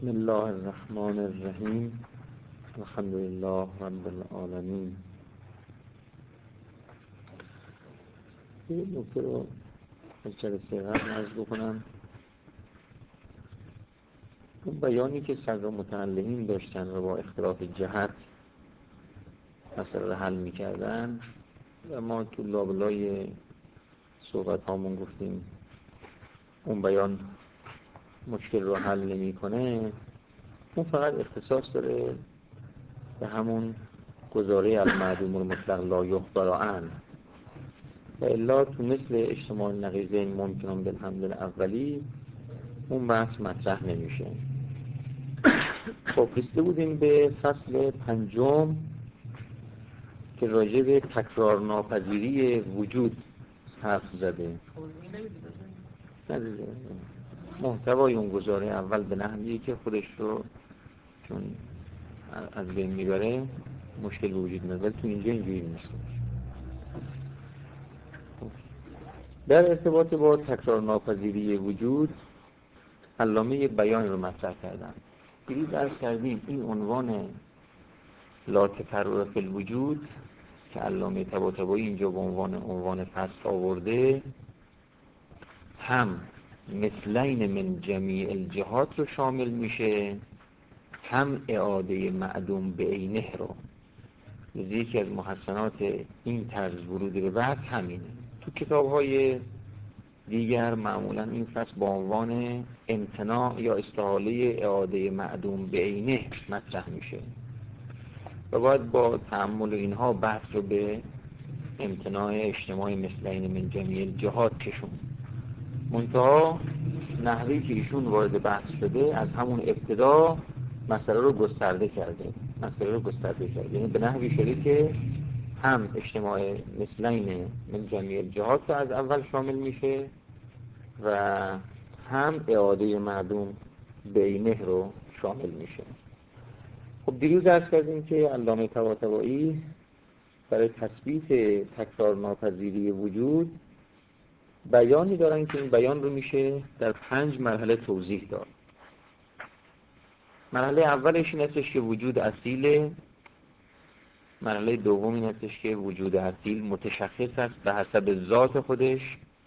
بسم الله الرحمن الرحیم. الحمد لله رب العالمین. یه نکته رو از جلسه قبل عرض بکنم. اون بیانی که صدر متعلقین داشتن و با اختلاف جهت مسئله رو حل می‌کردن و ما تو لابلای صحبت هامون گفتیم اون بیان مشکل رو حل نمی‌کنه، اون فقط اختصاص داره به همون گزاره المعدوم المطلق لا یخبر عنه و الا تو مثل اجتماع النقیضین ممکن بالحمل اولی اون بحث مطرح نمیشه. خب رسیده بودیم به فصل 5 که راجع به تکرار ناپذیری وجود حرف زده. محتوای اون گزاره اول به نحویه که خودش رو چون از بین میبره مشکل به وجود میاد، ولی تو اینجا اینجوری نیست. در ارتباط با تکرار ناپذیری وجود علامه یک بیان رو مطرح کردن. دیروز عرض کردیم این عنوان لا تکرر فی الوجود که علامه طباطبایی اینجا به عنوان فصل آورده، هم مثلین من جمیع الجهات رو شامل میشه، هم اعاده معدوم به عینه رو. یکی از محسنات این طرز ورود به بحث همینه. تو کتاب‌های دیگر معمولا این فصل با عنوان امتناع یا استحاله اعاده معدوم به عینه مطرح میشه و باید با تأمل اینها بحث رو به امتناع اجتماع مثلین من جمیع الجهات کشون. منتها نحوی که ایشون وارد بحث شده از همون ابتدا مسئله رو گسترده کرده. یعنی به نحوی شده که هم اجتماع مثلین من جمیع الجهات رو از اول شامل میشه و هم اعاده معدوم به عینه رو شامل میشه. خب دیروز عرض کردیم که علامه طباطبایی برای تثبیت تکرار ناپذیری وجود بیانی دارن که این بیان رو میشه در 5 مرحله توضیح داد. مرحله اولش این هستش که وجود اصیله. مرحله دوم این هستش که وجود اصیل متشخص است به حسب ذات خودش.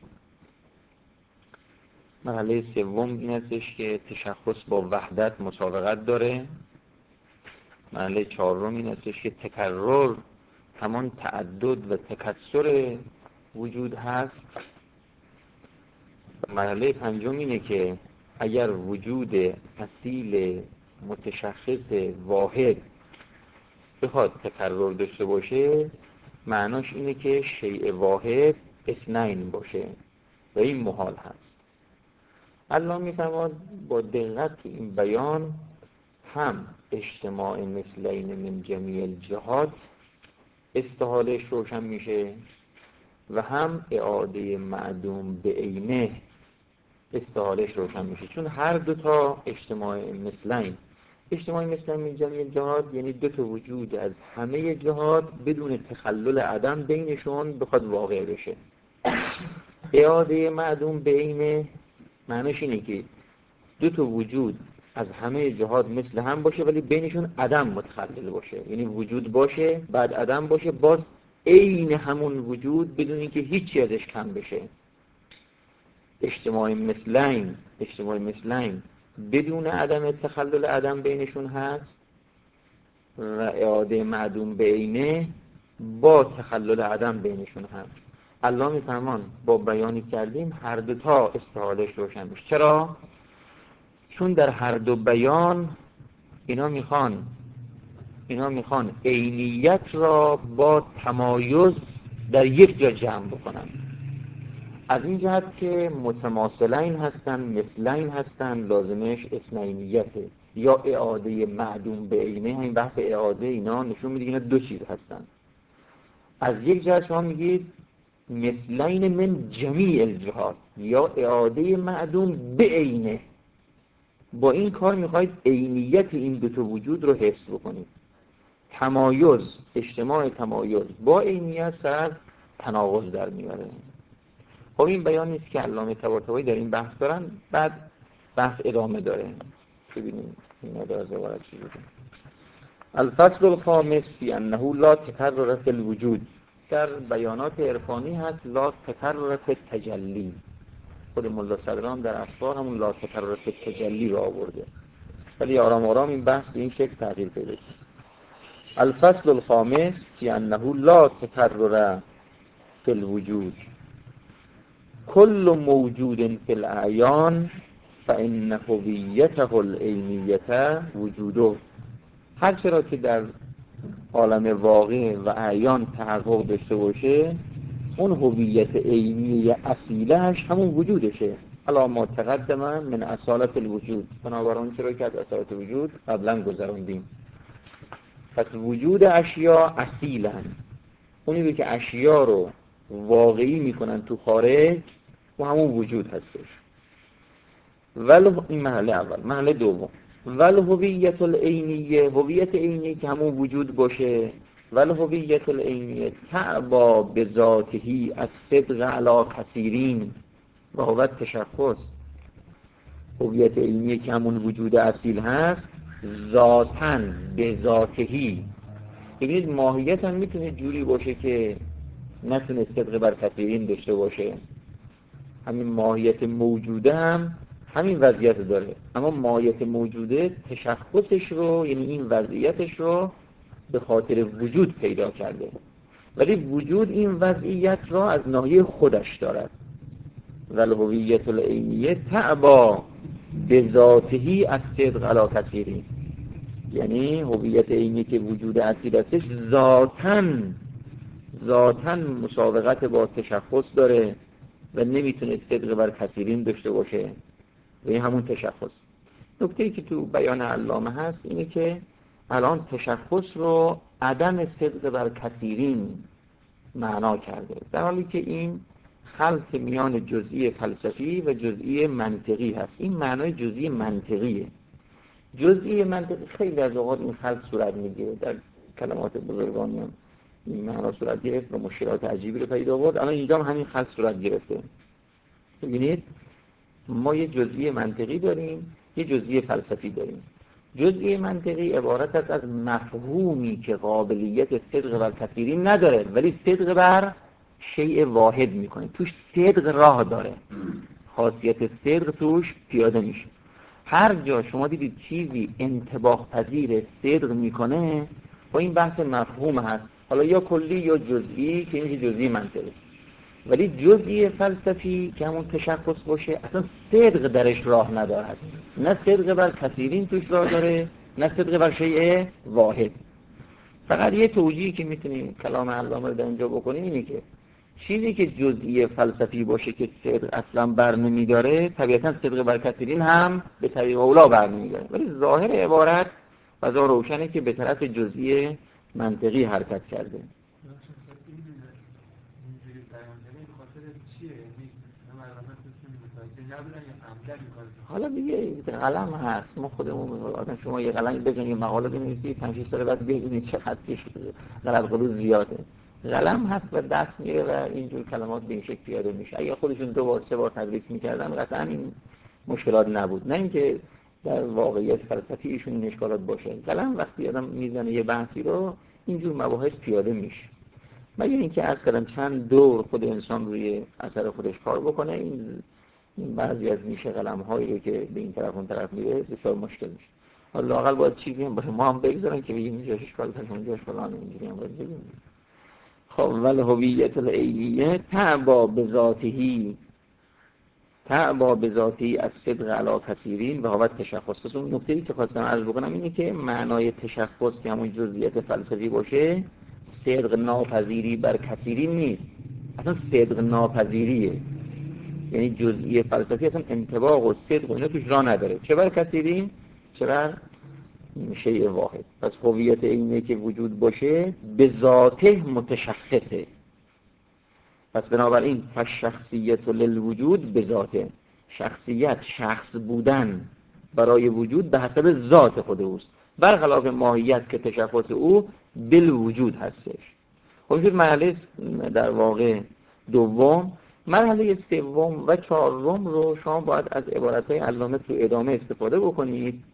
مرحله سوم این هستش که تشخص با وحدت مسابقت داره. مرحله چهارم این هستش که تکرر همان تعدد و تکثر وجود هست. مرحله پنجم اینه که اگر وجود اصیل متشخص واحد بخواد تکرر داشته باشه، معناش اینه که شیء واحد اثنین باشه و این محال هست. الله میفرماد با دقت تو این بیان هم اجتماع مثلین من جمیع الجهات استحالهش روشن میشه و هم اعاده معدوم به عینه استحالهش روشن میشه، چون هر دوتا اجتماع مثلین من جمیع الجهات یعنی دو تا وجود از همه جهات بدون تخلل عدم بینشون بخواد واقع بشه. اعاده معدوم به عینه معنیش اینه که دو تا وجود از همه جهات مثل هم باشه ولی بینشون عدم متخلل باشه، یعنی وجود باشه بعد عدم باشه، باز عین همون وجود بدون اینکه هیچی ازش کم بشه. اجتماع مثلین بدون عدم تخلل عدم بینشون هست و اعاده معدوم به عینه با تخلل عدم بینشون هست. الله میفرمان با بیانی کردیم هر دو تا استحالهش روشن میشه. چرا؟ چون در هر دو بیان اینا میخوان عینیت را با تمایز در یک جا جمع بکنن. از این جهت که متماثلین هستن، مثلین هستن، لازمش اثنینیته یا اعاده معدوم به عینه. همین بحث اعاده اینا نشون میده اینا دو چیز هستن. از یک جهت شما میگید مثلین من جمیع الجهات یا اعاده معدوم به عینه. با این کار میخواید عینیت این دو تا وجود رو حفظ بکنید. تمایز، اجتماع تمایز با عینیت سر تناقض در میاره. خب این بیان نیست که علامه طباطبایی در این بحث دارن، بعد بحث ادامه داره. ببینیم این از عبارت چی بوده. الفصل الخامس فی انه لا تکرر فی الوجود، در بیانات عرفانی هست لا تکرر فی التجلی. خود ملا صدران در اسرار همون لا تکرر فی التجلی رو آورده، ولی آرام آرام این بحث به این شکل تغییر پیدا کرد. الفصل الخامس فی انه لا تکرر فی الوجود کل موجود فی الاعیان فإن هویته العینیه وجوده. هر چرا که در عالم واقع و اعیان تحقق داشته باشه، اون هویت عینی اصیلش همون وجودشه. علا ما تقدم من اصالت الوجود، بنابراین چرا که از اصالت وجود قبلا گذراندیم. پس وجود اشیا اصیلن، اونی که اشیا رو واقعی میکنن تو خارج و همون وجود هستش. این مرحله اول. مرحله دوم، ول هویت العینیه، هویت عینی که همون وجود باشه. ول هویت العینیه تعبا بذاتهی از صدق علی کثیرین و هو تشخص. هویت عینی که همون وجود اصیل هست ذاتاً به ذاتهی، ببینید ماهیت هم میتونه جوری باشه که نتونه صدق بر کثیرین داشته باشه. همین ماهیت موجوده هم همین وضعیت داره، اما ماهیت موجوده تشخصش رو، یعنی این وضعیتش رو به خاطر وجود پیدا کرده، ولی وجود این وضعیت را از ناحیه خودش دارد. والهویت العینیه تعبا به ذاتهی از صدق علی کثیرین، یعنی هویت عینی که وجود اصیل هستش ذاتاً مسابقت با تشخص داره و نمیتونه صدق بر کثیرین داشته باشه و این همون تشخص. نکته‌ای که تو بیان علامه هست اینه که الان تشخص رو عدم صدق بر کثیرین معنا کرده، در حالی که این خلط میان جزئی فلسفی و جزئی منطقی هست. این معنای جزئی منطقیه. جزئی منطقی خیلی از اوقات این خلط صورت میگیره، در کلمات بزرگانی هم این معنا صورت گرفت و مشکلات عجیبی رو پیدا آورد. اما اینجا هم همین خلط صورت گرفته. ببینید ما یه جزئی منطقی داریم، یه جزئی فلسفی داریم. جزئی منطقی عبارت است از مفهومی که قابلیت صدق بر کثیرین نداره، ولی صدق بر شیء واحد میکنه، توش صدق راه داره، خاصیت صدق توش پیاده میشه. هر جا شما دیدید چیزی انطباق پذیر صدق میکنه، با این بحث مفهوم هست، حالا یا کلی یا جزئی، که این جزئی منطقی. ولی جزئی فلسفی که همون تشخص باشه اصلا صدق درش راه ندارد، نه صدق بر کثیرین توش راه داره، نه صدق بر شیء واحد. فقط یه توجیهی که میتونیم کلام علامه رو در اینجا بکنیم اینه که چیزی که جزئی فلسفی باشه که صدق اصلا بر نمیداره، طبیعتا صدق بر کثیرین هم به طریق اولا بر نمیداره، ولی ظاهر عبارت بازا روشنه که به طرف جزئی منطقی حرکت کرده. حالا دیگه قلم هست، ما خودمون آدم شما یه قلم بزنید یه مقاله بنویسید 5-6 سال بعد ببینید چقدر غلط قلوز زیاده. قلم هست و دست میره و اینجور کلمات به این شکل پیاده میشه. اگه خودشون 2-3 بار تدریس میکردن قطعا این مشکلات نبود، نه اینکه در واقعیت فلسفی ایشون اشکالات باشه. قلم وقتی آدم میزنه یه بحثی رو اینجور مباحث پیاده میشه، مگر اینکه از کلم چند دور خود انسان روی اثر خودش کار بکنه. این بعضی از میشه قلم هایی که به این طرف اون طرف میره بسیار مشکل میشه. حالا لااقل باید چیزی هم باشه ما هم بگذارن که بگیم اینجاش اشکال داره اونجاش فلان، اینجوری هم باید بگیم. خب ول هویت العینیه تعبا بذاتهی از صدق علی کثیرین و هو تشخص. اون نکته‌ای که خواستم عرض بکنم اینه که معنای تشخص که همون جزئیات فلسفی باشه صدق ناپذیری بر کثیرین نیست، اصلا صدق ناپذیریه. یعنی جزئی فلسفی اصلا انطباق و صدق و اینا توش راه نداره، چه بر کثیرین چه بر شیء واحد. پس هویت اینه که وجود باشه به ذاته متشخصه. پس بنابراین فشخصیت للوجود به ذاته، شخصیت شخص بودن برای وجود به حسب ذات خود اوست، برخلاف ماهیت که تشخص او بالوجود هستش. خب مرحله در واقع دوم. مرحله سوم و چهارم رو شما باید از عبارت‌های علامه تو ادامه استفاده بکنید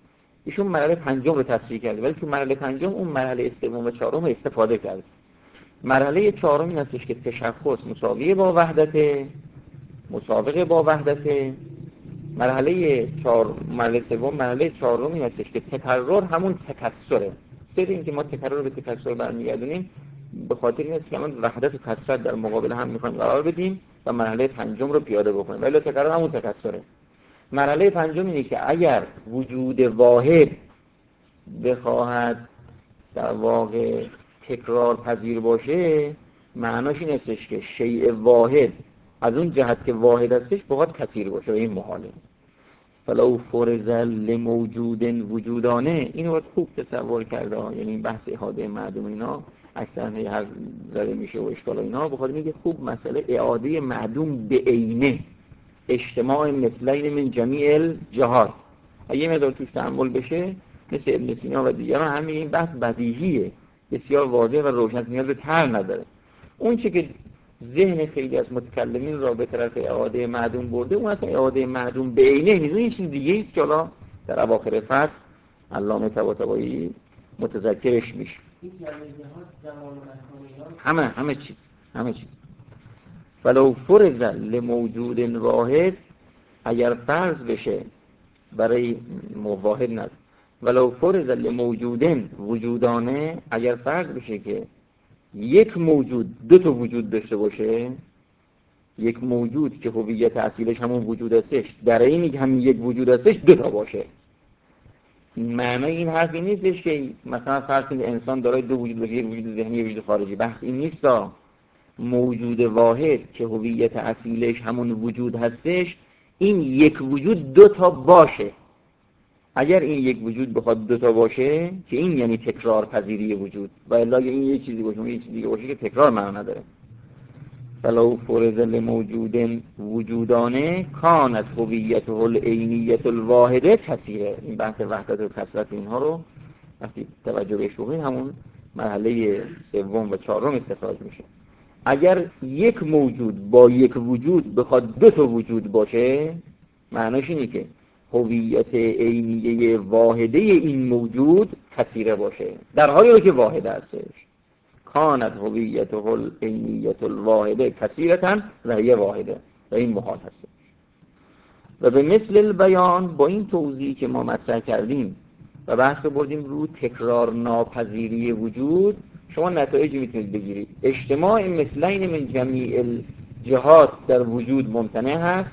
ایشون مرحله پنجم رو تصریح کرده، ولی تو مرحله پنجم اون مرحله سوم و چهارم استفاده کرد. مرحله چهارم این هستش که تشخص مساوی با وحدت، مسابقه با وحدت. مرحله سوم مرحله چهارم این هستش که تکرار همون تکثره. سر این که ما تکرار به تکثر برمیگردونیم به خاطر این است که من وحدت و کثرت در مقابل هم میخوایم قرار بدیم و مرحله پنجم رو پیاده بکنیم، ولی تکرار همون تکثره. مرحله پنجم اینه که اگر وجود واحد بخواهد در واقع تکرار پذیر باشه، معناش این هستش که شیء واحد از اون جهت که واحد هستش بخواد کثیر باشه و این محاله. فلو فرض لموجود وجودانه، این رو خوب تصور کرده، یعنی این بحث احاده معدوم اینا اکثر هر ذره میشه و اشکال اینا بخواد میگه خوب مسئله اعاده معدوم به عینه اجتماع مثلین من جمیع الجهات اگه مقدار توش تأمل بشه مثل ابن سینا و دیگران همین این بحث بدیهیه، بسیار واضح و روشن، نیاز به طرح نداره. اون چه که ذهن خیلی از متکلمین را به طرف اعاده معدوم برده، اون اصلا اعاده معدوم به عینه نیست، این چیز دیگه است که حالا در اواخر فصل علامه طباطبایی متذکرش میشه. همه چیز ولو فرض لموجود واحد، اگر فرض بشه برای واحد نه، ولو فرض لموجود وجودانه، اگر فرض بشه که یک موجود دو تا وجود داشته باشه، یک موجود که هویت اصیلش همون وجود هستش در اینی که هم یک وجود هستش دو تا باشه. معنی این حرفی نیستش که مثلا فرض کنید انسان دارای دو وجود باشه، یک وجود ذهنی یک وجود خارجی. بحث این نیستا. موجود واحد که هویت اصیلش همون وجود هستش، این یک وجود دو تا باشه. اگر این یک وجود بخواد دو تا باشه که این یعنی تکرار پذیری وجود، و الا این یک چیزی باشه اون یک چیزی باشه که تکرار معنا نداره. فلو فرض لموجود وجودانه کانت هویته العینیه الواحده کثیره. این بحث وحدت و کثرت اینها رو وقتی توجه بهش بکنید همون مرحله سوم و چهارم استخراج میشه. اگر یک موجود با یک وجود بخواد دو تا وجود باشه، معناش اینه که هویت عینیه واحده این موجود کثیره باشه، در حالی که واحد هستش. کانت هویته العینیه الواحده کثیرة و هی واحده، و این محال هستش. و به مثل البیان، با این توضیحی که ما مطرح کردیم و بحث بردیم رو تکرار ناپذیری وجود، شما نتایجی میتونید بگیرید. اجتماع مثلین من جمیع الجهات در وجود ممتنع هست،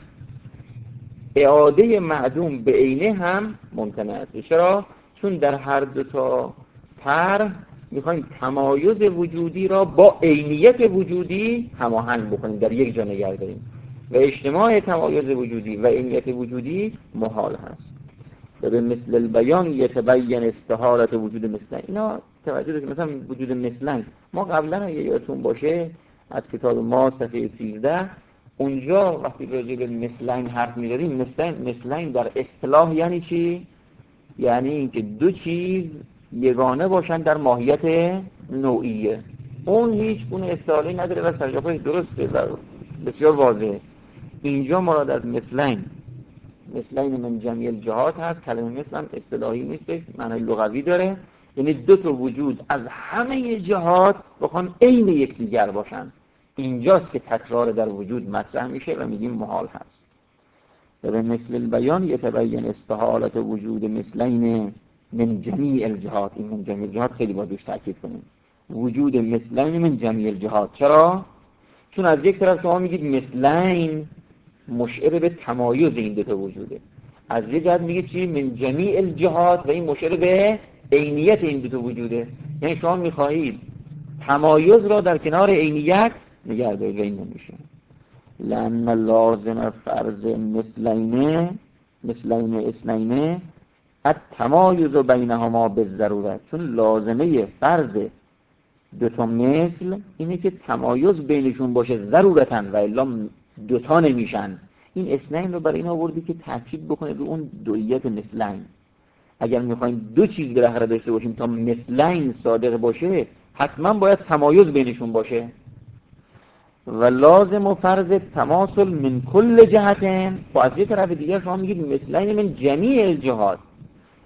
اعاده معدوم به عینه هم ممتنع است. چرا؟ چون در هر دو تا طرح میخوایم تمایز وجودی را با عینیت وجودی هماهنگ بکنیم، در یک جا نگه داریم، و اجتماع تمایز وجودی و عینیت وجودی محال هست. و به مثل البیان یتبین استحالت وجود مثلین. اینا توجه دارید مثلا وجود مثلین، ما قبلا اگه یادتون باشه از کتاب ما صفحه 13 اونجا وقتی راجع به مثلین حرف می‌زدیم، مثلین در اصطلاح یعنی چی؟ یعنی اینکه دو چیز یگانه باشن در ماهیت نوعیه. اون هیچ گونه اصطلاحی نداره و سرجاپاش درسته و بسیار واضحه. اینجا مراد از مثلین من جمیع الجهات هست. کلمه مثل هم اصطلاحی نیستش، معنی لغوی داره، یعنی دو تا وجود از همه جهات بخوان عین یکدیگر باشن. اینجاست که تکرار در وجود مطرح میشه و میگیم محال هست. و به مثل البیان یتبین استحالت وجود مثلین من جمیع الجهات. این من جمیع الجهات خیلی با دوش تأکید کنیم. وجود مثلین من جمیع الجهات. چرا؟ چون از یک طرف شما میگید مثلین مشعر به تمایز این دو تا وجوده، از یک جهت میگید چی؟ من جمیع الجهات، و این مشعر به عینیت این دو تا وجوده. یعنی شما میخواهید تمایز را در کنار عینیت نگه دارید و این نمیشه. لأن لازم فرض مثلین اثنین التمایز بینهما بالضرورت. چون لازمه فرض دوتا مثل اینه که تمایز بینشون باشه ضرورتاً، و الا دوتا نمیشن. این اثنین رو برای این آوردی که تاکید بکنه رو اون دویت مثلین. اگر میخوایم دو چیز بالاخره داشته باشیم تا مثلین صادق باشه، حتما باید تمایز بینشون باشه. و لازم و فرض تماثل من کل جهتن. و از یه طرف دیگر شما میگید مثلین من جمیع الجهات،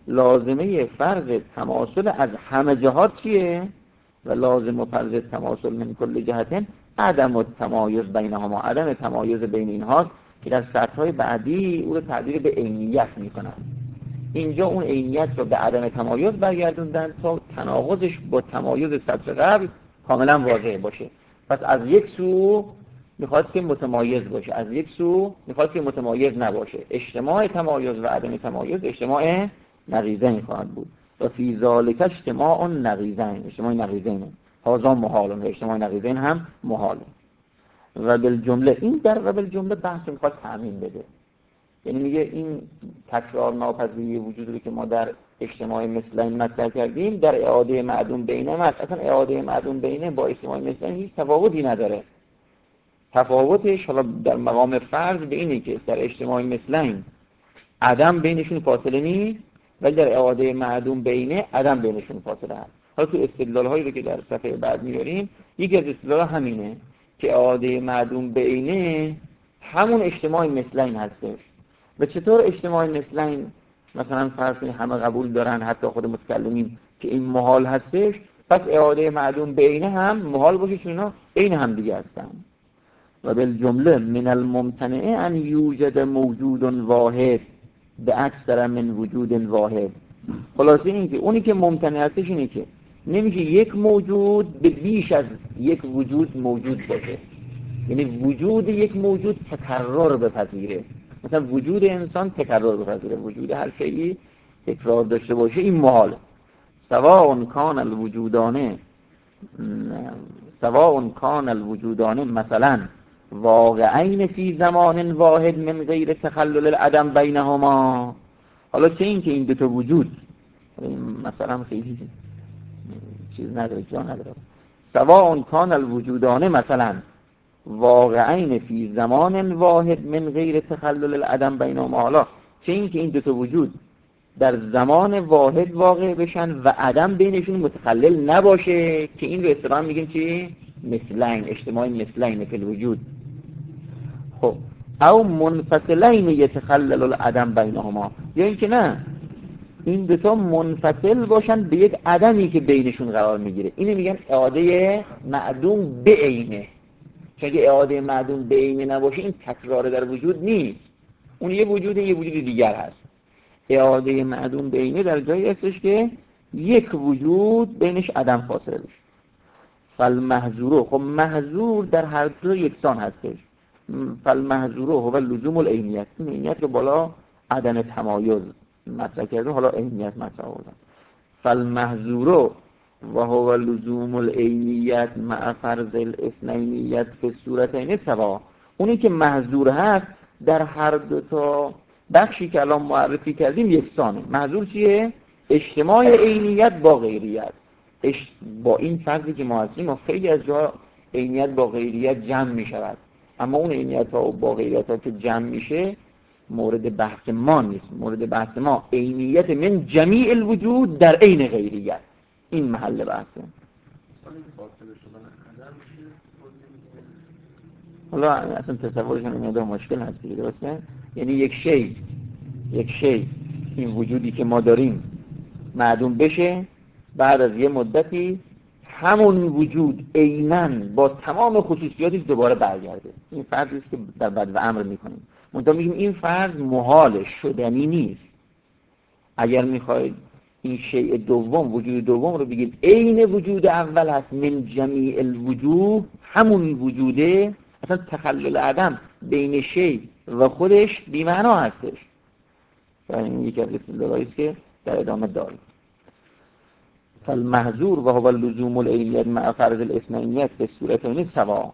لازمه فرض تماثل از همه جهات چیه؟ و لازم فرض تماثل من کل جهت عدم التمایز بینهما، عدم تمایز بین اینها که در سطرهای بعدی او رو تعبیر به عینیت میکنن. اینجا اون عینیت رو به عدم تمایز برگردوندن تا تناقضش با تمایز سطر قبل کاملا واضح باشه. پس از یک سو میخواد که متمایز باشه، از یک سو میخواد که متمایز نباشه. اجتماع تمایز و عدم تمایز اجتماع نقیضین خواهد بود. و فی ذالک اجتماع نقیضین، اجتماع نقیضین هذا محال، اجتماع نقیضین هم محاله. و بالجمله این در و بالجمله بحث میخواد تعمیم بده، یعنی میگه این تکرار ناپذیری وجودی که ما در اجتماع مثلین مطرح کردیم در اعاده معدوم بینه است. اصلا اعاده معدوم بینه با اجتماع مثلین هیچ تفاوتی نداره. تفاوتش حالا در مقام فرض به اینه که در اجتماع مثلین عدم بینشون فاصله نیست، ولی در اعاده معدوم بینه عدم بینشون فاصله هست. حالا تو استدلال هایی رو که در صفحه بعد میاریم، یکی از استدلال همینه که اعاده معدوم بینه همون اجتماع مثلین هستش. و چطور اجتماع مثلین مثلا فرض کنید همه قبول دارن، حتی خود متکلمین، که این محال هستش، پس اعاده معدوم بینه هم محال باشه چون اینا عین هم دیگه هستن. و بالجمله من الممتنع ان یوجد موجود واحد به اکثر من وجود واحد. خلاصه این که اونی که ممتنع هستش اینه که نمیشه یک موجود به بیش از یک وجود موجود باشه، یعنی وجود یک موجود تکرار بپذیره. مثلا وجود انسان تکرار بپذیره، وجود هر شیئی تکرار داشته باشه، این محاله. سواء کان الوجودان مثلا واقعین فی زمان واحد من غیر تخلل العدم بینهما. حالا چه این که این دو تا وجود مثلا خیلی چیز نداره، جا نداره. سواء کان الوجودان مثلا واقعین فی زمان واحد من غیر تخلل العدم بینهما. حالا چه این که این دو تا وجود در زمان واحد واقع بشن و عدم بینشون متخلل نباشه، که این رو اصطلاحاً میگیم چی؟ مثلین، اجتماع مثلین فی الوجود. خب او منفصلین یتخلل العدم بینهما، یا اینکه نه این دو تا منفصل باشن به یک عدمی که بینشون قرار میگیره. اینو میگن اعاده معدوم به عینه. چون اگه اعاده معدوم به عینه نباشه این تکرار در وجود نیست، اون یه وجود دیگر هست. اعاده معدوم به عینه در جایی هستش که یک وجود بینش عدم فاصله بشه. فالمحظور، خب محظور در هر دو یکسان هستش. فالمحظور هو لزوم العینیت، این عینیت رو بالا عدم تمایز مطرح کردن، حالا عینیت مطرح آوردن. فالمحظور و هو لزوم العینیت مع فرض الاثنینیت فی الصورتین سوا. اونی که محظور هست در هر دو تا بخشی که الان معرفی کردیم یکسانه. محظور چیه؟ اجتماع عینیت با غیریت. با این فرضی که ما هستیم و خیلی از جا عینیت با غیریت جمع می شود، اما اون عینیت ها با غیریت ها که جمع میشه مورد بحث ما نیست. مورد بحث ما عینیت من جمیع الوجود در عین غیریت، این محل بحثه. حالا اصلا تصورشون این مقدار مشکل هست دیگه، درسته؟ یعنی یک شی این وجودی که ما داریم معدوم بشه، بعد از یه مدتی همون وجود عیناً با تمام خصوصیاتش دوباره برگرده. این فرضی است که در بعد و امر میکنیم. منتها میگیم این فرض محال، شدنی نیست. اگر میخواید این شیء دوم، وجود دوم رو بگید عین وجود اول هست من جمیع الوجود، همون وجوده، اصلا تخلل عدم بین شیء و خودش بی‌معنا هستش. این یکی از استدلالایی است که در ادامه داریم. فالمحظور و هو لزوم العینیت مع فرض الاثنینیت به صورتین سوا.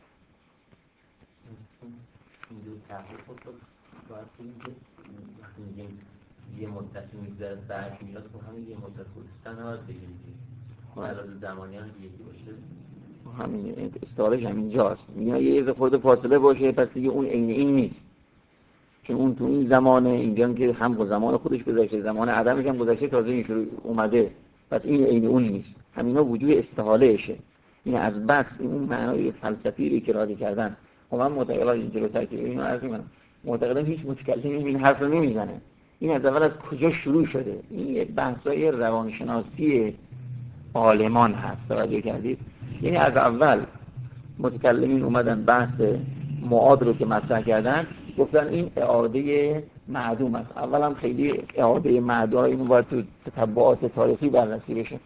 یه مدت میگذره بعد میاد که همین یه مدت خودستان ها بگیرید علاوه زمانی هم یکی باشه، همین استعارش همینجاست. میگه یه خود فاصله باشه، پس دیگه اون عین این نیست، چون اون تو این زمانه اینجا که هم زمان خودش گذشته، زمان عدمش هم گذشته، تازه این شروع اومده، پس این عین اون نیست. همینا وجود استحالهشه. این از بس اون معنای فلسفی رو که راضی کردن. خب من معتقدم جلوتر که اینو عرض می‌کنم، معتقدم هیچ متکلمی این حرف رو نمیزنه. این از اول از کجا شروع شده؟ این یه بحثای روانشناسی عالمان هست، توجه کردید؟ یعنی از اول متکلمین اومدن بحث معاد رو که مطرح کردن، گفتن این اعاده معدوم است. اول هم خیلی اعاده معدوم اینو باید تو تتبعات تاریخی بررسی بشه.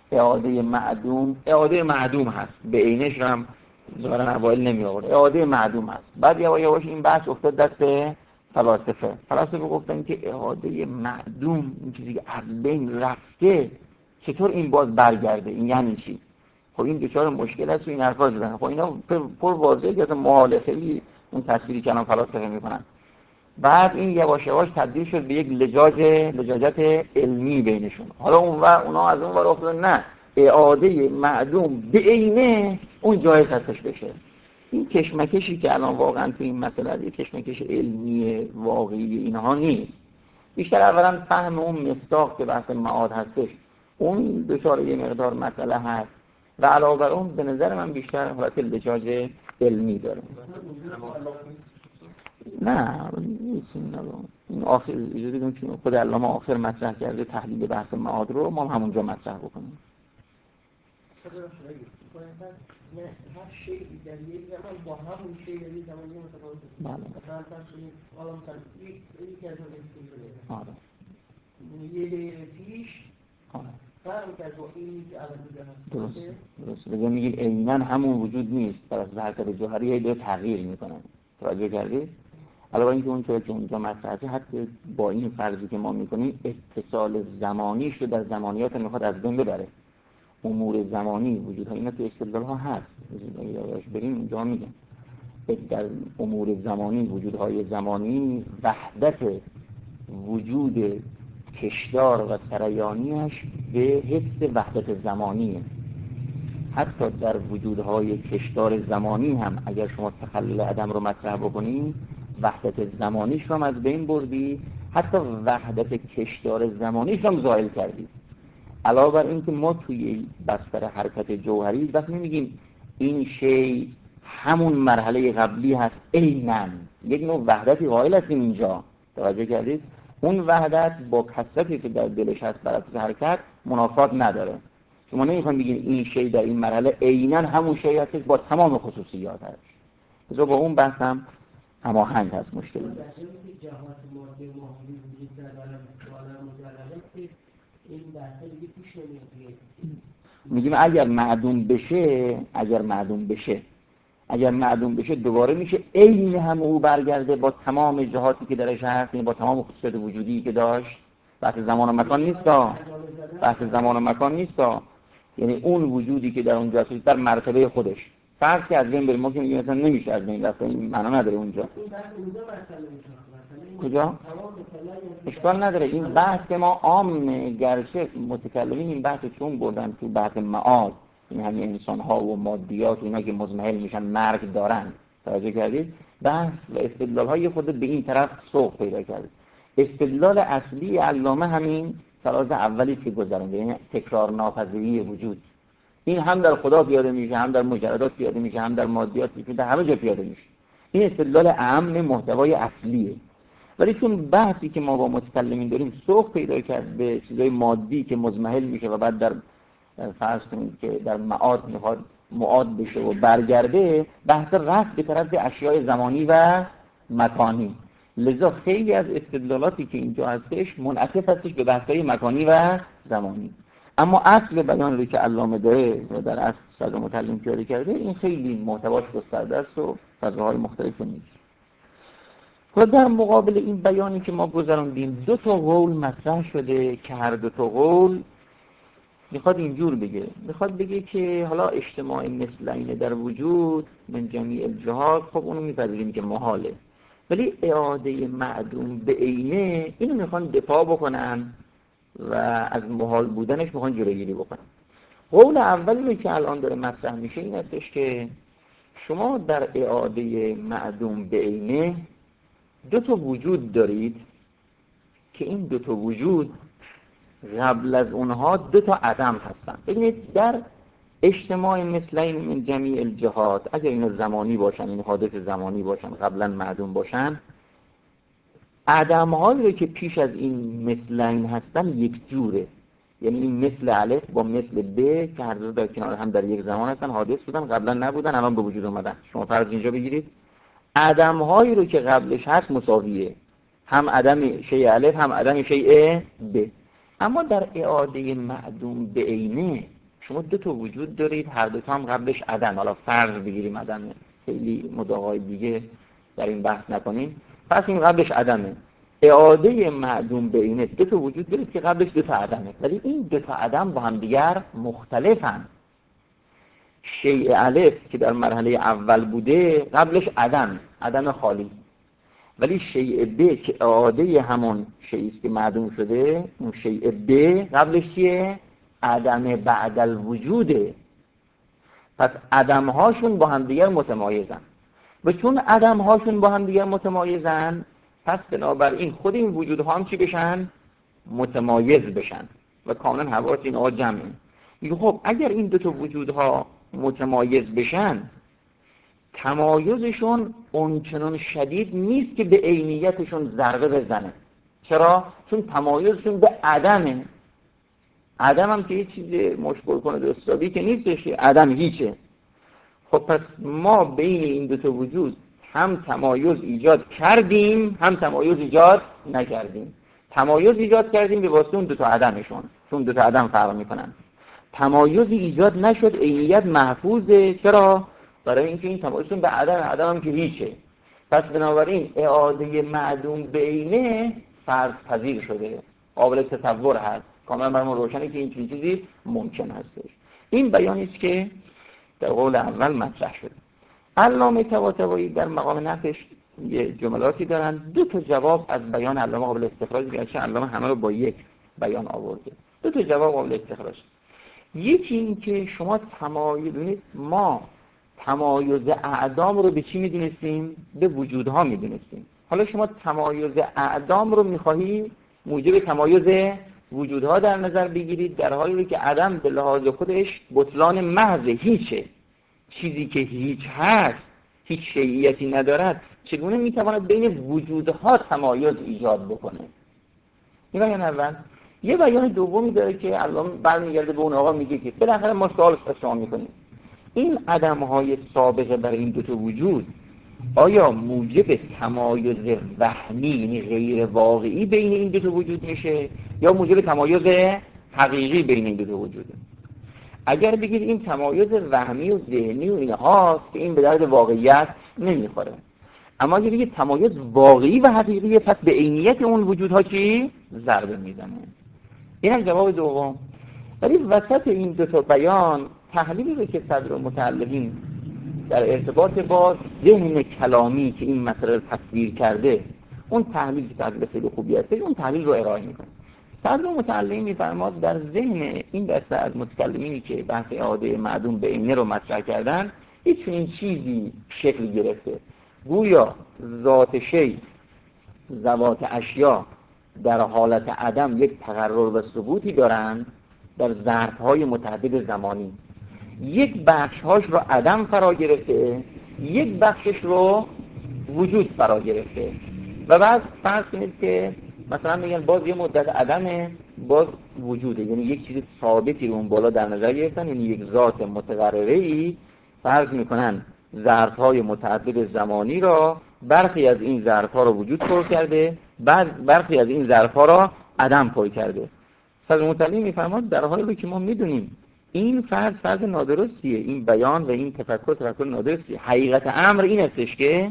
اعاده معدوم هست، به عینش هم ظاهرا اوایل نمی آورد، اعاده معدوم هست. بعد یواش این بحث افتاد دست فلاسفه گفتن که اعاده معدوم، این چیزی که از بین رفته، چطور این باز برگرده؟ این یعنی چی؟ خب این دچار مشکل است و این حرفا زدن. خب اینا پر واضحه که محاله، خیلی اون تصویری که الان فلاسفه میکنن. بعد این یواش یواش تبدیل شد به یک لجاجت علمی بینشون. حالا اونا از اون ور افتادن نه، اعاده معدوم به عینه اون جایز هستش بشه. این کشمکشی که الان واقعا تو این مسئله کشمکش علمی واقعی اینها نیست. بیشتر اولا فهم اون مصداق که بحث معاد هستش، اون دچار یه مقدار مسئله هست و علاوه بر اون به نظر من بیشتر حالت لجاج علمی داره. نه نیست این آخر اجازه بدون که خود علامه آخر مطرح کرده تحلیل بحث معاد رو ما همونجا مطرح بکنیم. هر شیء در یک زمان با همون شیء در یک زمان متفاوته. بله. مثلا فرض حالا مثلا یک از اون آره. یه دقیقه پیش آره. فرق کرد با اینی که الان دیگه هست. درست. دیگه میگید عیناً همون وجود نیست، در از حرکت جوهری هی داره تغییر میکنه. توجه کردید؟ علاوه اینکه اون که اونجا مطرحه، حتی با این فرضی که ما میکنیم اتصال زمانیش رو در زمانیات میخواد از بین ببره. امور زمانی وجودها اینا تو استدلال ها هست، یاداش بریم اونجا میگم در امور زمانی وجودهای زمانی وحدت وجود کشدار و سریانیش به حس وحدت زمانیه. حتی در وجودهای کشدار زمانی هم اگر شما تخلل عدم رو مطرح بکنید، وحدت زمانیش رو هم از بین بردی، حتی وحدت کشدار زمانیش رو هم زائل کردی. علاوه بر این که ما توی بستر حرکت جوهری وقتی میگیم این شی همون مرحله قبلی هست عیناً، یک نوع وحدتی قائل هستیم اینجا. توجه کردید؟ اون وحدت با کثرتی که در دلش هست بر اساس حرکت منافات نداره. شما نمیخواید بگید این شی در این مرحله عیناً همون شی هست با تمام خصوصیاتش. با اون بحث هم هماهنگ هست. مشکل نیست. میگیم اگر معدوم بشه دوباره میشه عین هم او برگرده با تمام جهاتی که درش هست، یعنی با تمام خصوصیات وجودی که داشت. بحث زمان و مکان نیست. یعنی اون وجودی که در اونجا هست در مرتبه خودش فرض که از بین بریم، ما که میگیم مثلا نمیشه از بین رفت، این معنا نداره اونجا. کجا؟ اشکال نداره. این بحث که ما عام گرچه متکلمین این بحث چون بردن تو بحث معاد، این همین انسان ها و مادیات و اینا که مزمحل میشن مرگ دارن. توجه کردید؟ بحث و استدلال های خود به این طرف سوق پیدا کرد. استدلال اصلی علامه همین فراز اولی که گذرونده، یعنی تکرار ناپذیری وجود. این هم در خدا پیاده میشه، هم در مجردات پیاده میشه، هم در مادیات پیاده میشه، در همه جا پیاده میشه. این استدلال اعم محتوای اصلیه. ولی چون بحثی که ما با متکلمین داریم سوق پیدا کرد به چیزای مادی که مزمحل میشه و بعد در فرض کنید که در معاد میخواد معاد بشه و برگرده، بحث رفت به طرف اشیاء زمانی و مکانی. لذا خیلی از استدلالاتی که اینجا هستش منعطف هستش به بحث‌های مکانی و زمانی. اما اصل بیان رو که علامه داره و در اصل صدر متعلم پیاده کرده، این خیلی محتواش گسترده است و فضاهای مختلف نیست. و در مقابل این بیانی که ما گذراندیم 2 قول مطرح شده که هر 2 قول میخواد اینجور بگه، میخواد بگه که حالا اجتماع مثلین در وجود من جمیع الجهات، خب اونو میپذیریم که محاله، ولی اعاده معدوم به عینه اینو میخوان دفاع بکنن و از محال بودنش میخوان جلوگیری بکنن. قول اولی که الان داره مطرح میشه این هستش که شما در اعاده معدوم به عینه 2 وجود دارید که این 2 وجود قبل از اونها 2 عدم هستن. ببینید در اجتماع مثلین من جمیع الجهات، اگر اینا زمانی باشن، این حادث زمانی باشن، قبلا معدوم باشن، عدم‌هایی رو که پیش از این مثل این هستن یک جوره، یعنی این مثل الف با مثل ب که هر دو در کنار هم در یک زمان هستن، حادث بودن، قبلا نبودن، الان به وجود اومدن. شما فرض اینجا بگیرید عدم‌هایی رو که قبلش هست مساویه، هم عدم شیء الف هم عدم شیء ب. اما در اعاده معدوم به عینه شما دو تا وجود دارید، هر دو تا هم قبلش عدم. حالا فرض بگیریم عدم، خیلی مدعای دیگه در این بحث نکنیم، پس این قبلش عدمه. اعاده معدوم به عینه دو تا وجود دارید که قبلش دو تا عدمه، ولی این دو تا عدم با هم دیگر مختلفن. شیء الف که در مرحله اول بوده قبلش عدم خالی، ولی شیء ب که اعاده همون شیء است که معدوم شده، اون شیء ب قبلش چیه؟ عدم بعد الوجوده. پس عدم هاشون با هم دیگر متمایزن و چون عدم هاشون با هم دیگر متمایزن، پس بنابراین خود این وجودها هم چی بشن؟ متمایز بشن و کاملا حواس این آقا جمعه. میگه خب اگر این دو تا وجودها متمایز بشن، تمایزشون اونچنان شدید نیست که به عینیتشون ضربه بزنه. چرا؟ چون تمایزشون به عدمه. عدم هم که یه چیز مشکل کنه درستابی که نیستش، عدم هیچه. خب پس ما بین این دو تا وجود هم تمایز ایجاد کردیم هم تمایز ایجاد نکردیم. تمایز ایجاد کردیم به واسطه اون دو تا عدمشون، چون دو تا عدم فرق میکنن. تمایزی ایجاد نشد، عینیت محفوظه. چرا؟ برای اینکه این تمایزشون به عدم هم که هیچه. پس بنابراین اعاده معدوم به عینه فرض پذیر شده، قابل تصور هست، کاملا برای ما روشنه که این چیزی ممکن هستش. این بیانی است که در قول اول مطرح شده. علامه طباطبایی در مقام نقدش یه جملاتی دارن، دو تا جواب از بیان علامه قابل استخراج، گرچه علامه همه رو با یک بیان آورده. دو تا جواب قابل استخراج. یکی این که شما ما تمایز اعدام رو به چی میدونستیم؟ به وجودها میدونستیم. حالا شما تمایز اعدام رو میخواهی موجب تمایز وجودها در نظر بگیرید، در حالی که عدم به لحاظ خودش بطلان محض، هیچه. چیزی که هیچ هست، هیچ شیعیتی ندارد، چگونه میتواند بین وجودها تمایز ایجاد بکنه؟ این بیان اول. یه بیان دومی داره که الان برمیگرده به اون آقا، میگه که بالاخره ما سوال از شما میکنیم این عدم‌های سابقه برای این دو تا وجود آیا موجب تمایز وهمی یعنی غیر واقعی بین این دو تا وجود میشه یا موجب تمایز حقیقی بین این دو تا وجوده؟ اگر بگید این تمایز وهمی و ذهنی و اینهاست که این به درد واقعیت نمیخوره، اما اگر بگید تمایز واقعی و حقیقیه، پس به عینیت اون وجودها چی؟ ضربه میزنه. این هم جواب دوم. ولی وسط این دو تا بیان تحلیلی رو که صدر متعلقین در ارتباط با ذهن کلامی که این مسئله رو تصویر کرده، اون تحلیل که تحلیل خیلی خوبی هست، اون تحلیل رو ارائه میکنه. صدر متعلقین میفرماد در ذهن این دسته از متکلمینی که بحث اعاده معدوم به عینه رو مطرح کردن، هیچ این چیزی شکل گرفته گویا ذات شی، ذوات اشیا در حالت عدم یک تقرر و ثبوتی دارند در ظرف‌های متعدد زمانی. یک بخش‌هاش رو عدم فرا گرفته، یک بخشش رو وجود فرا گرفته و بعد فرض کنید که مثلا میگن باز یه مدت عدمه، باز وجوده، یعنی یک چیز ثابتی رو اون بالا در نظر گرفتن، یعنی یک ذات متقرره‌ای فرض میکنن ظرف‌های متعدد زمانی را، برخی از این ظرف‌ها رو وجود پر کرده، بعد برخی از این ظرف‌ها را عدم پر کرده. صدر متعلق میفرماد در حالی که ما میدونیم این فرض نادرستیه، این بیان و این تفکر نادرستیه. حقیقت امر این استش که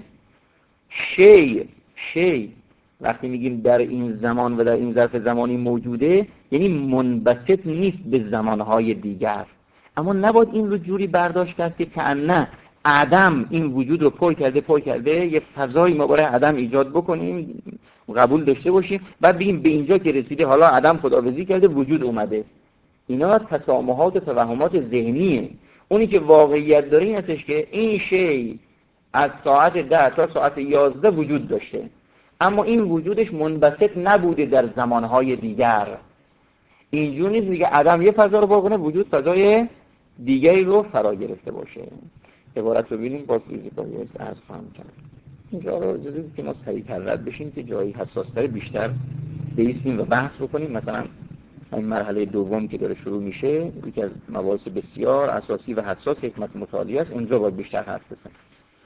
شی وقتی میگیم در این زمان و در این ظرف زمانی موجوده، یعنی منبسط نیست به زمانهای دیگر. اما نباید این رو جوری برداشت کرد که کأنه عدم این وجود رو پر کرده یه فضایی ما برای عدم ایجاد بکنیم، قبول داشته باشیم، بعد بگیم به اینجا که رسیده حالا عدم خداوندی کرده وجود اومده. اینا تسامحات و توهمات ذهنیه. اونی که واقعیت داره این هستش که این شی از ساعت 10 تا ساعت 11 وجود داشته، اما این وجودش منبسط نبوده در زمانهای دیگر. اینجور نیست دیگه عدم یه فضا رو باقونه، وجود فضای دیگری رو فرا گرفته باشه. عبارت رو ببینیم با فیزیکالیت از فهم کرد. اینجا رو اجازه بدید که ما سریع‌تر رد بشیم که جایی حساس‌تر بیشتر بایستیم و بحث بکنیم. مثلا این مرحله دوم که داره شروع میشه، یکی از مباحث بسیار اساسی و حساس حکمت مطالعه است، اونجا باید بیشتر حرف بزنیم.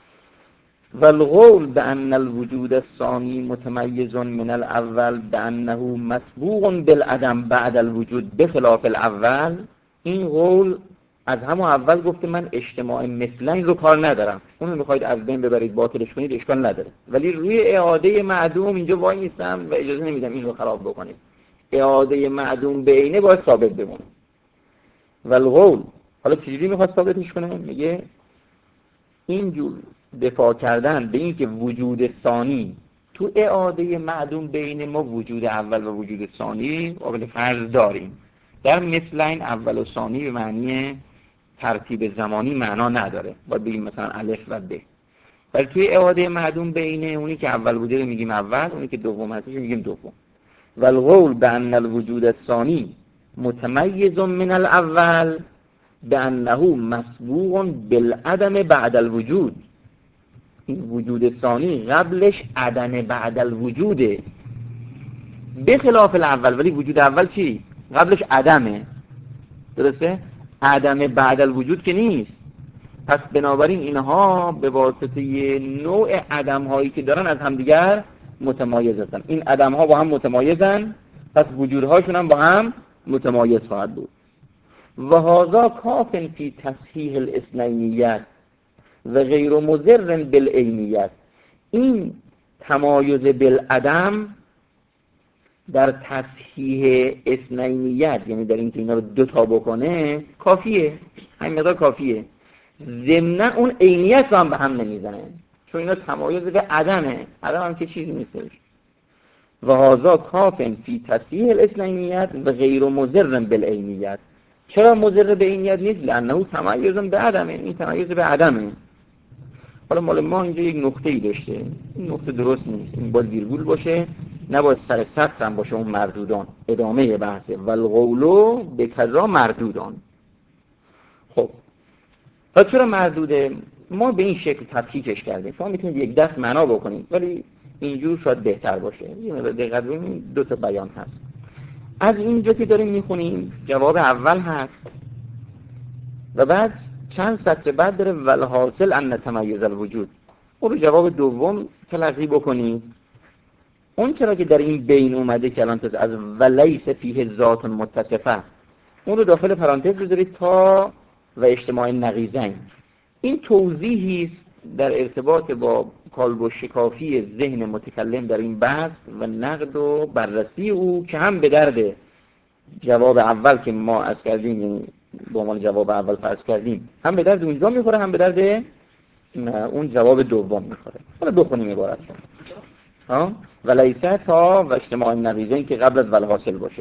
والقول بأن الوجود الثانی متميز من الاول بأنه مسبوق بالعدم بعد الوجود بخلاف الاول، این قول از همون اول گفته من اجتماع مثلین رو کار ندارم، اون رو میخواید از بین ببرید باطلش کنید اشکال نداره، ولی روی اعاده معدوم اینجا وای نیستم و اجازه نمیدم این رو خراب بکنید. اعاده معدوم به عینه باید ثابت بمونه. والقول، حالا چجوری میخواد ثابتش کنه؟ میگه اینجور دفاع کردن به این که وجود ثانی تو اعاده معدوم بین ما وجود اول و وجود ثانی قابل فرض داریم. در مثلین اول و ثانی به معنی ترتیب زمانی معنا نداره، باید بگیم مثلا الف و ب. ولی توی اعاده معدوم بین اونی که اول بوده رو میگیم اول، اونی که دوم هستش رو میگیم دوم. والقول بأن الوجود الثانی متميز من الاول بأنه مسبوق بالعدم بعد الوجود، این وجود ثانی قبلش عدم بعد الوجوده بخلاف الاول، ولی وجود اول چی؟ قبلش عدمه، درسته؟ عدم بعد الوجود که نیست. پس بنابراین اینها به واسطه نوع عدم هایی که دارن از همدیگر متمایز هستن. این عدم ها با هم متمایزن، پس وجودهاشون هم با هم متمایز خواهد بود. و هذا کاف فی تصحیح الاثنینیت و غیر مضر بالعینیت، این تمایز بالعدم در تصحیح اثنینیت، یعنی در اینکه اینا رو دوتا بکنه، کافیه، همین مقدار کافیه. ضمن اون عینیت رو هم به هم نمیزنه، چون اینا تمایز به عدمه، عدم هم که چیزی نیستش. و هذا کاف فی تصحیح الاثنینیت و غیر مضر بالعینیت. چرا مضر به عینیت نیست؟ لانه تمایز به عدمه، این تمایز به عدمه. حالا مال ما اینجا یک نقطه‌ای داشته، این نقطه درست نیست، این باید ویرگول باشه، نباید سر سطر هم باشه. اون مردودان ادامه بحثه، والقول بکذا مردودان. خب حالا چرا مردوده؟ ما به این شکل تفکیکش کردیم. شما میتونید یک دست معنا بکنید، ولی اینجور شاید بهتر باشه. یه دقیقاً ببینید دو تا بیان هست. از اینجا که داریم میخونیم جواب اول هست و بعد چند سطر بعد داره والحاصل ان تمایز الوجود. اون رو جواب دوم تلقی بکنید. اون چرا که در این بین اومده که الان از ولیس فیه ذات متصفه، اون رو داخل پرانتز بذارید تا و اجتماع نقیضین. این توضیحی است در ارتباط با کالب و شکافی ذهن متکلم در این بحث و نقد و بررسی او که هم به درد جواب اول که ما از کردیم، یعنی با عنوان جواب اول فرض کردیم، هم به درد اونجا میخوره، هم به درد اون جواب دوم میخوره. حالا بخونیم عبارت ها ولیسه تا و اجتماع نقیضین که قبل از والحاصل باشه.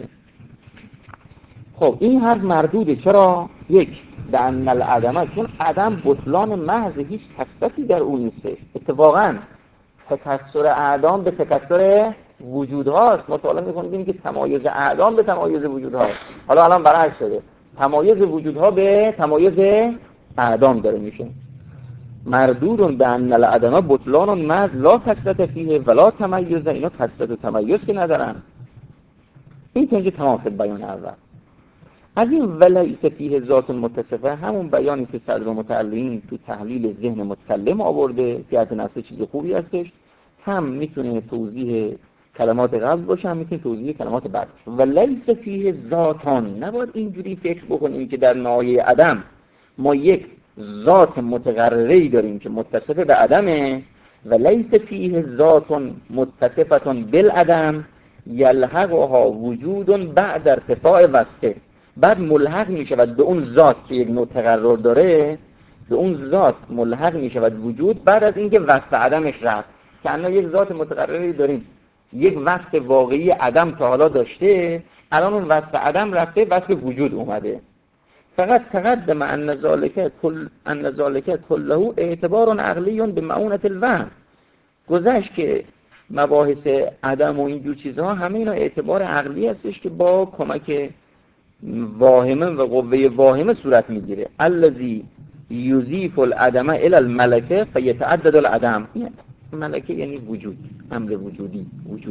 خب این حرف مردوده. چرا؟ یک، بأن العدم، چون عدم بطلان محض، هیچ تکثری در اون نیست. اتفاقا تکثر اعدام به تکثر وجودهاست. ما سوالا میکنیم که تمایز اعدام به تمایز وجودهاست، حالا الان برعکس شده، تمایز وجودها به تمایز اعدام داره میشه. مردود بأن العدم بطلان محض لا تکثر فیه ولا تمایز، اینا تکثر و تمایز که ندارن. این که تمام شد بیان اول. از این ولیس فیه ذات متصفه، همون بیانی که صدر متعلقین تو تحلیل ذهن متکلم آورده که از نفس چیز خوبی هستش، هم میتونه توضیح کلمات قبل باشه، هم میتونه توضیح کلمات بعد. ولیس فیه ذاتان، نباید اینجوری فکر بکنیم که در ناحیه عدم ما یک ذات متقرری داریم که متصف به عدمه. ولیس فیه ذات متصفه بالعدم یلحقها وجود بعد ارتفاع وصفه، بعد ملحق می شود به اون ذات که یک نوع تقرر داره، به اون ذات ملحق می شود وجود بعد از اینکه وصف عدمش رفت. که الان یک ذات متقرری داریم، یک وصف واقعی عدم تا حالا داشته، الان اون وصف عدم رفته، وصف وجود اومده. فقط تقدم ان ذالک كله اعتبار عقلی به معونة الوهم، گذشت که مباحث عدم و اینجور چیزها همه اینا اعتبار عقلی هستش که با کمک واهمه و قوه واهمه صورت میگیره. الذی یضیف العدم الی الملکه فیتعدد العدم. ملکه یعنی وجود، امر وجودی، وجود.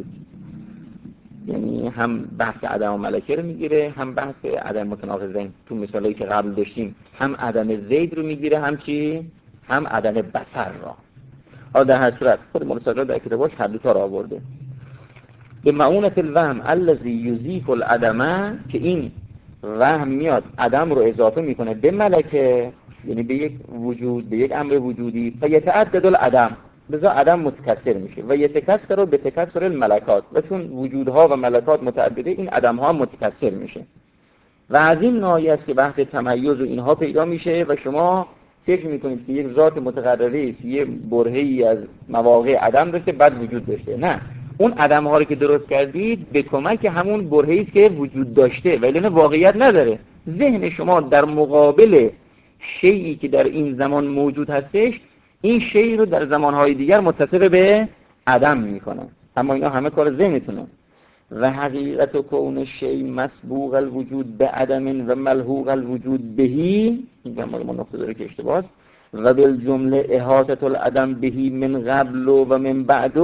یعنی هم بحث عدم و ملکه رو میگیره، هم بحث عدم متناقضین تو مثالایی که قبل داشتیم، هم عدم زید رو میگیره، هم چی؟ هم عدم بصر را. حالا در هر صورت خود مولانا در کتابش هر دو تا را آورده. به معونت الوهم الذی یضیف العدم، که این وهم میاد عدم رو اضافه میکنه به ملکه، یعنی به یک وجود، به یک امر وجودی، فیتعدد العدم، لذا عدم متکثر میشه و یتکثر به تکثر الملکات، و چون وجودها و ملکات متعدده این عدم ها متکثر میشه و از این ناحیه است که بحث تمیز و اینها پیدا میشه و شما فکر میکنید که یک ذات متقرره است، یه برهه‌ای از مواقع عدم داشته بعد وجود داشته. نه، اون عدم ها رو که درست کردید به کمک همون برهه‌ای است که وجود داشته ولی نه واقعیت نداره. ذهن شما در مقابل شیئی که در این زمان موجود هستش، این شیء رو در زمانهای دیگر متصل به عدم میکنه. اما اینا همه کار ذهنتونه. و حقیقت کون شیء مسبوق الوجود به عدم و ملحوق الوجود بهی، این ما نقطه داره که اشتباهه، و بالجمله احاطه العدم بهی من قبل و من بعد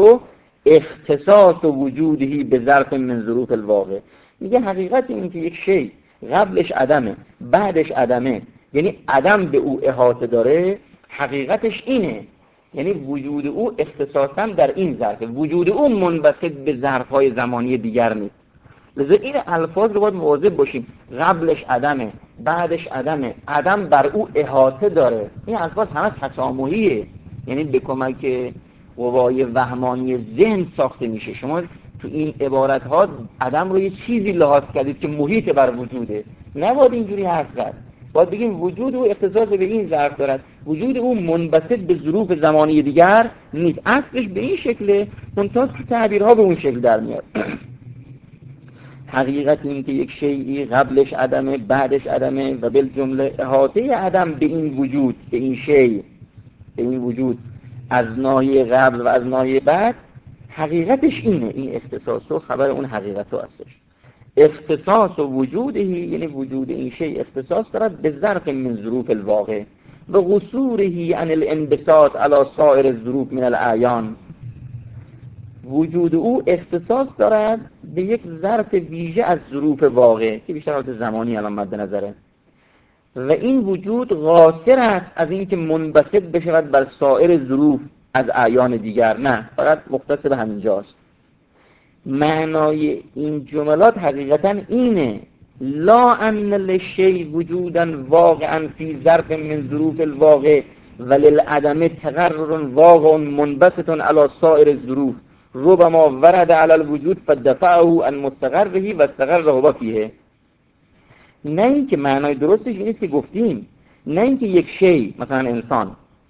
اختصاص وجودهی به ظرف من ظروف الواقع. میگه حقیقت این که یک شیء قبلش عدمه بعدش عدمه، یعنی عدم به او احاطه داره، حقیقتش اینه، یعنی وجود او اختصاصا در این ظرف، وجود او منبسط به ظرفهای زمانی دیگر نیست. لذا این الفاظ رو باید مواظب باشیم، قبلش عدمه بعدش عدمه، عدم بر او احاطه داره. این الفاظ همه تسامحیه، یعنی به کمک قوای وهمانی ذهن ساخته میشه. شما تو این عبارت ها عدم رو یه چیزی لحاظ کردید که محیط بر وجوده، نباید اینجوری حرف زد. باید بگیم وجود او اختصاص به این ظرف دارد، وجود او منبسط به ظروف زمانی دیگر نیست. اصلش به این شکله، منتها تو تعبیرها به اون شکل در میاد. حقیقت این که یک شیئی قبلش عدمه بعدش عدمه و بالجمله احاطه عدم به این وجود، به این شیء، به این وجود از ناحیه قبل و از ناحیه بعد، حقیقتش اینه. این اختصاص و خبر اون حقیقت هستش. اختصاص و وجودهی، یعنی وجود این شیء اختصاص دارد به ظرف من ظروف الواقع و قصورهی عن الانبساط علی سایر الظروف من الاعیان. وجود او اختصاص دارد به یک ظرف ویژه از ظروف واقع که بیشتر حالت زمانی الان مد نظره، و این وجود قاصر است از اینکه منبسط بشود بر سایر ظروف از اعیان دیگر، نه فقط مختص به همینجاست. معنای این جملات حقیقتا اینه، لا ان للشیء وجودا واقعا فی ظرف من ظروف الواقع وللعدم تقرر واقع منبسط علی سایر الظروف ربما ورد علی الوجود فدفعه عن مستقره و استقره فیه. نه اینکه معنای درستش اینه که گفتیم، نه اینکه یک شیء مثلا انسان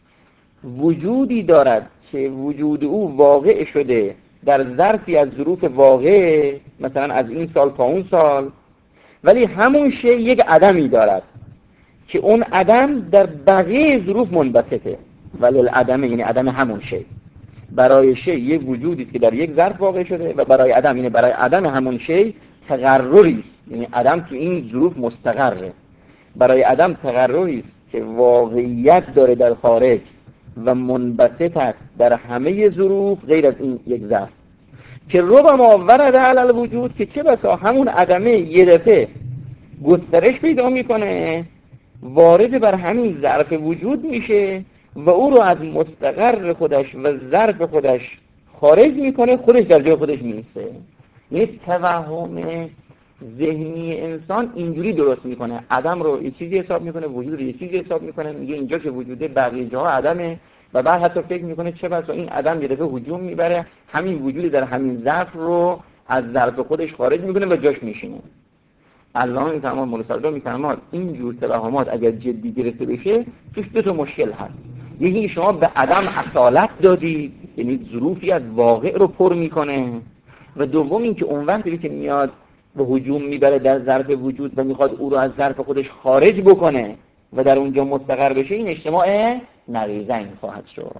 وجودی دارد که وجود او واقع شده در ظرفی از ظروف واقع، مثلا از این سال تا اون سال، ولی همون شیء یک عدمی دارد که اون عدم در بقیه ظروف منبسطه. ولی العدم یعنی عدم همون شیء. برای شیء یک وجودی که در یک ظرف واقع شده و برای عدم یعنی برای عدم همون شیء تقرری، یعنی عدم تو این ظروف مستقره. برای عدم تقرری است که واقعیت داره در خارج و منبسط است در همه ظروف غیر از این یک ظرف، که ربما ورد علی الوجود، که چه بسا همون عدمه یه دفعه گسترش پیدا میکنه، وارد بر همین ظرف وجود میشه و او رو از مستقر خودش و ظرف خودش خارج میکنه، خودش در جای خودش میسته. یه توهم ذهنی انسان اینجوری درست میکنه، عدم رو یه چیزی حساب میکنه، وجود رو یه چیزی حساب میکنه، میگه اینجا که وجوده بقیه جاها عدمه، و بعد حتی فکر میکنه چه بسا این عدم یه دفعه هجوم میبره، همین وجودی در همین ظرف رو از ظرف خودش خارج میکنه و جاش میشینه. الان تمام مولانا میفرماد این جور توهمات اگر جدی گرفته بشه توش دو تا مشکل هست. یکی شما به عدم اصالت دادی، یعنی ظروفی از واقع رو پر میکنه، و دوم این که اون وقتی که میاد به هجوم میبره در ظرف وجود و میخواد او رو از ظرف خودش خارج بکنه و در اونجا مستقر بشه، این اجتماع نقیضین خواهد شد.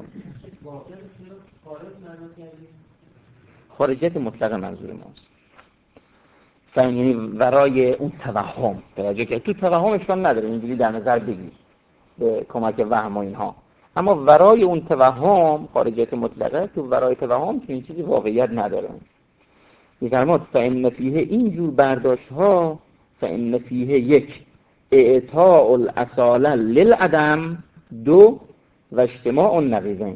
خارجیت مطلق منظور ماست، فهم، یعنی ورای اون توهم. توجه که تو توهم اشکال نداره اینجوری در نظر بگیر به کمک وهم و اینها، اما ورای اون توهم، خارجیت مطلقه، تو ورای توهم که این چیزی واقعیت نداره. می‌فرماد فإن فیه اینجور برداشت ها، فإن فیه یک اعطاء الاصاله للعدم، دو و اجتماع النقیضین.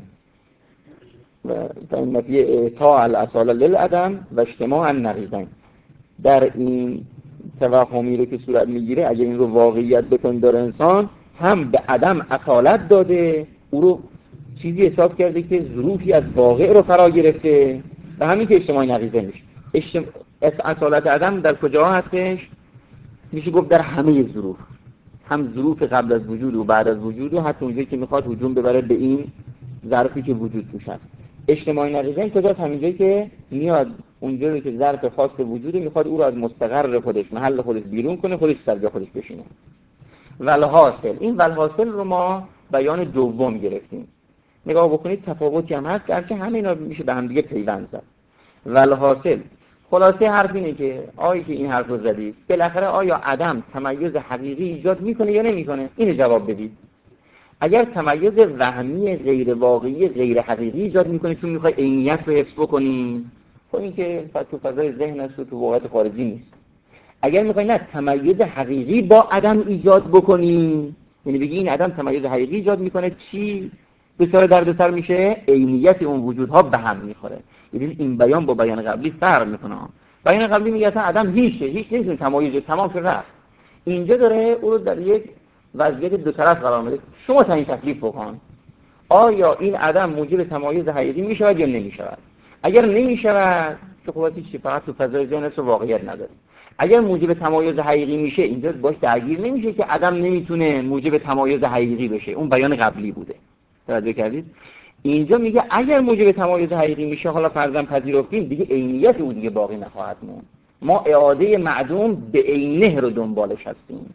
فإن فیه اعطاء الاصاله للعدم و اجتماع النقیضین. در این توهمی رو که صورت میگیره، اگه این رو واقعیت بپنداره انسان، هم به عدم اصالت داده، او رو چیزی حساب کرده که ظروفی از واقع رو فرا گرفته و همین که اجتماعی نقیضه میشه. اصالت عدم در کجا هستش؟ میشه گفت در همه ظروف، هم ظروف قبل از وجود و بعد از وجود و حتی اونجایی که میخواد هجوم ببره به این ظرفی که وجود توش هست. اجتماعی نقیضه کجاست؟ همینجایی که میاد اونجایی که ظرف خاص وجوده میخواد او رو از مستقر خودش، محل خودش بیرون کنه، خودش سر جا خودش بشینه. والحاصل، این والحاصل رو ما بیان دوم گرفتیم. نگاه بکنید تفاوتی هم هست، گرچه همه اینا میشه به هم دیگه پیوند زد. والحاصل، خلاصه حرف اینه که آیا که این حرف رو زدید بالاخره آیا عدم تمایز حقیقی ایجاد میکنه یا نمیکنه؟ اینو جواب بدید. اگر تمایز وهمی غیر واقعی غیر حقیقی ایجاد میکنه چون میخوای عینیت رو حفظ بکنی، خب این که تو فضای ذهن است و تو واقعیت خارجی نیست. اگر میخوای نه تمایز حقیقی با عدم ایجاد بکنی، یعنی بگی این عدم تمایز حقیقی ایجاد میکنه، چی بسیار دردسر میشه؟ عینیت اون وجودها به هم میخوره. یعنی این بیان با بیان قبلی فرق میکنه. بیان قبلی میگه اصلا عدم هیچ نیست، تمایز تمام شده رفت. اینجا داره او رو در یک وضعیت دو طرف قرار میده. شما تعیین تکلیف بکن، آیا این عدم موجب تمایز حقیقی میشود یا نمیشود؟ اگر نمیشود که خب چی، فقط تو فضای ذهن است و واقعیت نداره. اگر موجب تمایز حقیقی میشه، اینجا باش درگیر نمیشه که عدم نمیتونه موجب تمایز حقیقی بشه. اون بیان قبلی بوده. توجه کردید؟ اینجا میگه اگر موجب تمایز حقیقی میشه، حالا فرضاً پذیرفتیم، دیگه عینیت او دیگه باقی نخواهد موند. ما اعاده معدوم به عینه رو دنبالش هستیم.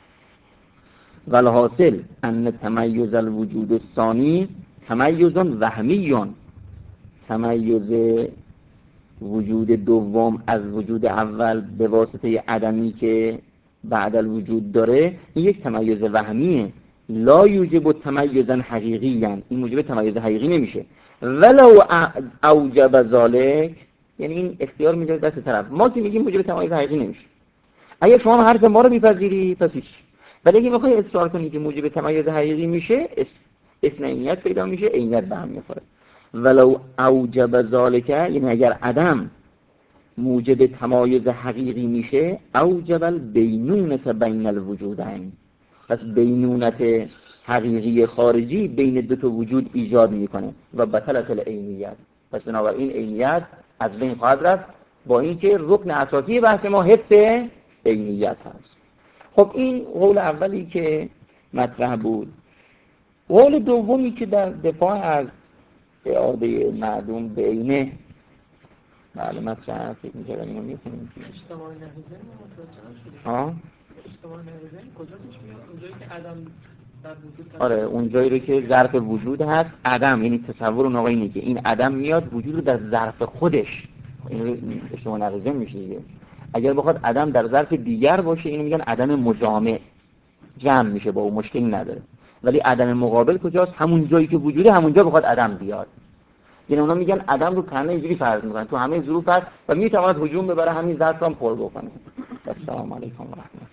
والحاصل ان تمایز الوجود الثانی تمایز وهمی، تمایز وجود دوم از وجود اول به واسطه عدمی که بعد الوجود داره، این یک تمایز وهمیه. لا یوجب تمایزا حقیقیا، این موجب تمایز حقیقی نمیشه. ولو اوجب ذلک، یعنی این اختیار میذاره دست طرف. ما که میگیم موجب تمایز حقیقی نمیشه. اگه شما حرف ما رو میپذیری پس هیچ، ولی اگه میخوای اصرار کنی که موجب تمایز حقیقی میشه، اثنینیت پیدا میشه، عینیت به هم میخوره. ولو اوجب ذلک، یعنی اگر عدم موجب تمایز حقیقی میشه، اوجب البینونة بین الوجودین، پس بینونت حقیقی خارجی بین دو تا وجود ایجاد میکنه و بطلت العینیت. پس بنابراین عینیت از بین خواهد رفت، با اینکه رکن اساسی بحث ما حفظ عینیت هست. خب این قول اولی که مطرح بود. قول دومی که در دفاع از اعاده معدوم به عینه معلومات شهر فکر می‌کردم اینو می‌کنیم. اجتماع نهیزن متوجه شدید؟ اجتماع نهیزن کجا پیش میاد؟ اونجایی که عدم در وجود هست. آره اونجایی رو که ظرف وجود هست، عدم، یعنی تصور اون آقا اینه که این عدم میاد وجود رو در ظرف خودش، این اجتماع نهیزن میشه دیگه. اگر بخواد عدم در ظرف دیگر باشه، اینو میگن عدم مجامع، جمع میشه با اون، مشکلی نداره. ولی عدم مقابل کجاست؟ همون جایی که وجوده همونجا بخواد عدم بیاد. یعنی اونا میگن عدم رو کنه اینجوری فرض میکنن تو همه ظروف هست و میتواند هجوم ببره همین ظرف رو هم پر بکنه. السلام علیکم و رحمت الله.